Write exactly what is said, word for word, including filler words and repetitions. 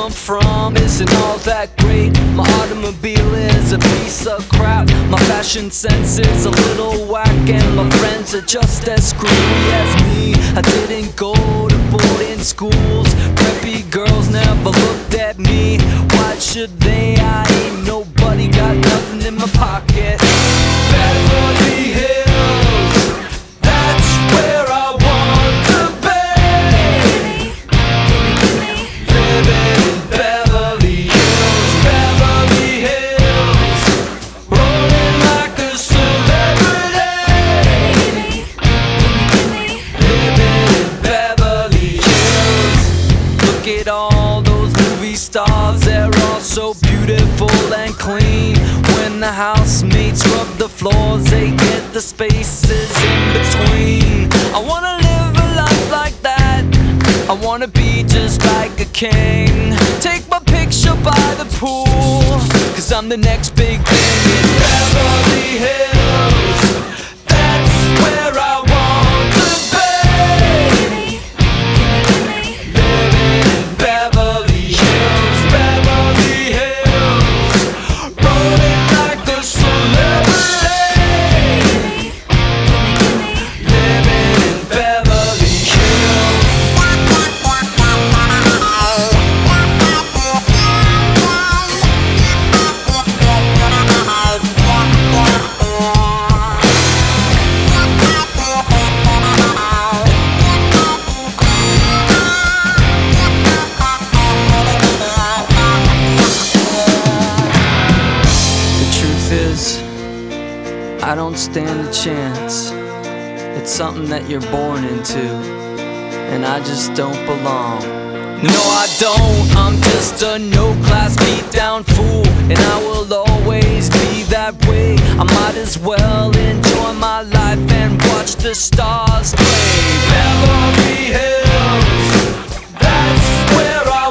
come from isn't all that great. My automobile is a piece of crap. My fashion sense is a little whack, and my friends are just as screwy as me. I didn't go to boarding schools. Preppy girls never looked at me. Why should they? I ain't nobody, got nothing in my pocket. Beverly Hills, that's where I want to be. Living in Beverly Hills, Beverly Hills, rolling like a celebrity. Living in Beverly Hills. Look at all those movie stars, they're all so beautiful and clean. When the housemates rub the floors, they get the spaces in between. I wanna live a life like that. I wanna be just like a king. Take my picture by the pool, cause I'm the next big thing in Beverly Hills. That's where I want to be. Living in Beverly Hills, Beverly Hills, rolling like a celebrity. Living in Beverly Hills. The truth is, I don't stand a chance. It's something that you're born into, and I just don't belong. No, I don't, I'm just a no-class beat-down fool, and I will always be that way. I might as well enjoy my life and watch the stars play. Beverly Hills, that's where I